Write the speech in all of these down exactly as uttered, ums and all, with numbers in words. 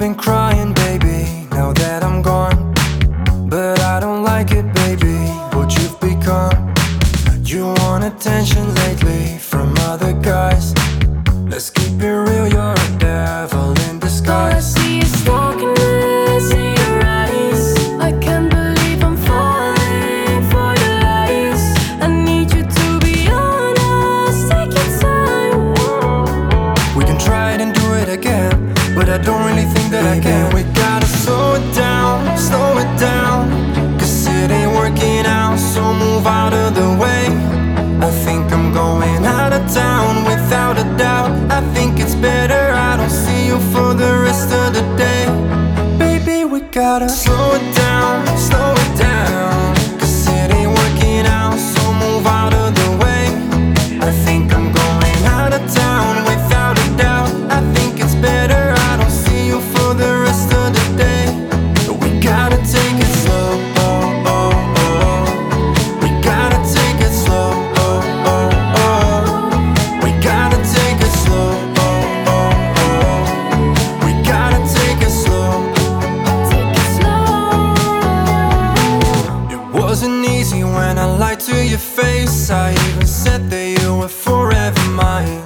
been crying, baby, now that I'm gone. But I don't like it, baby, what you've become. You want attention lately from other guys. Let's keep it real, you're a devil in disguise. I see you stalking in your eyes. I can't believe I'm falling for your lies. I need you to be honest, take your time. We can try it and do it again, but I don't really think that I can. We gotta slow it down, slow it down, cause it ain't working out, so move out of the way. I think I'm going out of town without a doubt. I think it's better I don't see you for the rest of the day. Baby, we gotta slow it down, slow it down, cause it ain't working out, so move out of the way. I think I'm going out of town without a doubt. I think it's better I don't see you for the rest of the day. We gotta take it slow, oh, oh, oh. We gotta take it slow, oh, oh, oh. We gotta take it slow, oh, oh, oh. We gotta take it slow. Take it slow. It wasn't easy when I lied to your face. I even said that you were forever mine,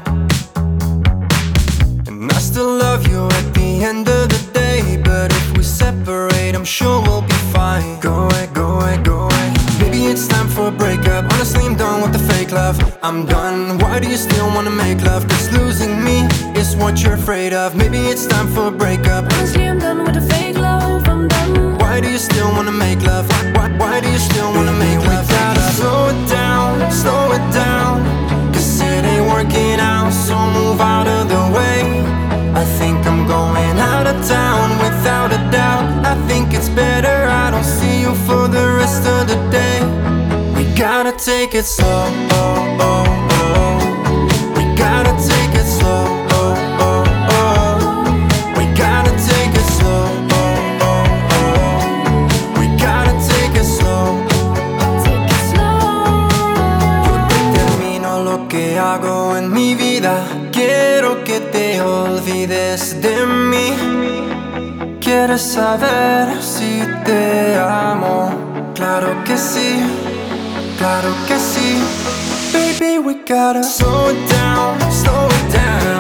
and I still love you at the end of the day. But if we separate, I'm sure we'll be fine. Go away, go away, go away. Maybe it's time for a breakup. Honestly, I'm done with the fake love. I'm done. Why do you still wanna make love? Cause losing me is what you're afraid of. Maybe it's time for a breakup. Honestly, I'm done with the fake love. I'm done. Why do you still wanna make love? Why, why do you still wanna make love? We gotta slow it down, slow it down, cause it ain't working out, so move out of the way. I think I'm going out of town without a doubt. I think it's better I don't see you for the rest of the day. We gotta take it slow, oh, oh, oh. We gotta take it slow, oh, oh, oh. We gotta take it slow, oh, oh, oh. We gotta take it slow. Take it slow. Yo determino lo que hago en mi vida. Quiero que te olvides de mí. ¿Quieres saber si te amo? Claro que sí, claro que sí. Baby, we gotta slow it down, slow it down,